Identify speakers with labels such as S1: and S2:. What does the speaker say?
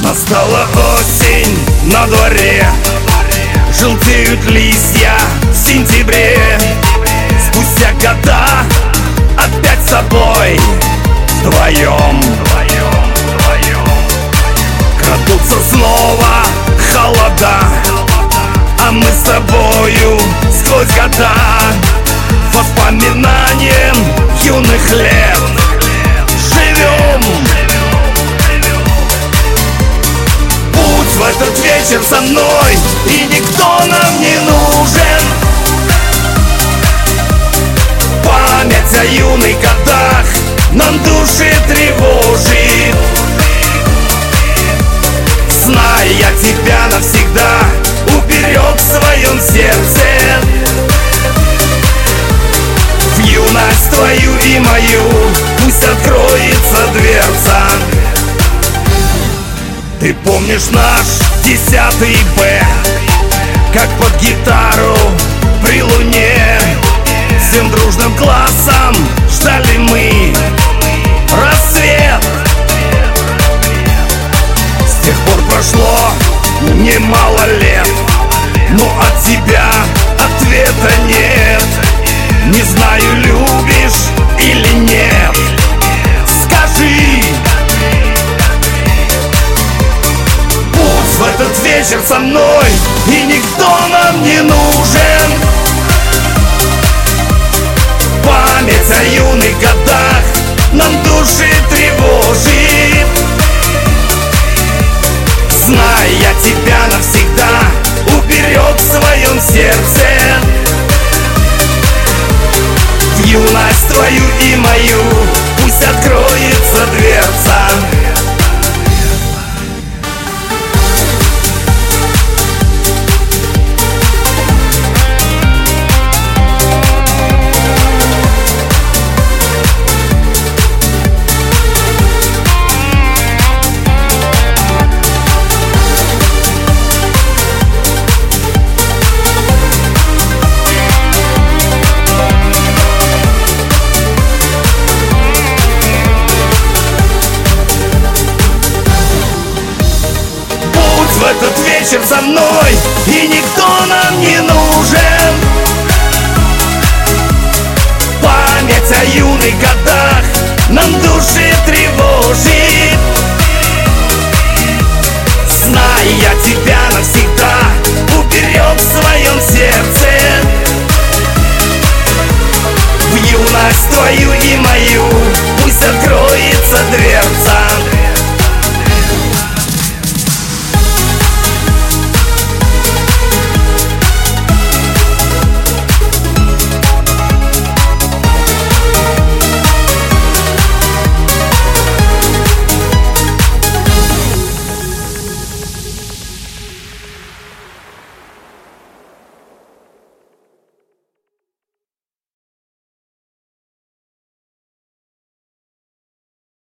S1: Настала осень на дворе, желтеют листья в сентябре. Спустя года опять с тобой вдвоем. Крадутся снова холода, а мы с тобою сквозь года воспоминанием юных лет живем. Путь в этот вечер со мной, и никто нам не нужен. Память о юных годах нам души тревожит. Знай, я тебя навсегда уберег в своем сердце. В юность твою и мою пусть откроется дверца. Ты помнишь наш 10-й Б, как под гитару при луне всем дружным классом ждали мы рассвет. С тех пор прошло немало лет, но от тебя ответа нет. Не знаю, любишь или нет, скажи. Будь в этот вечер со мной, и никто нам не нужен. Память о юных годах нам души тревожит. Знай, я тебя навсегда уберег в своем сердце. В юность твою и мою пусть откроется дверца. В этот вечер со мной, и никто нам не нужен. Память о юных годах нам души тревожит. Знай, я тебя навсегда уберег в своем сердце. В юность твою и мою пусть откроется дверь.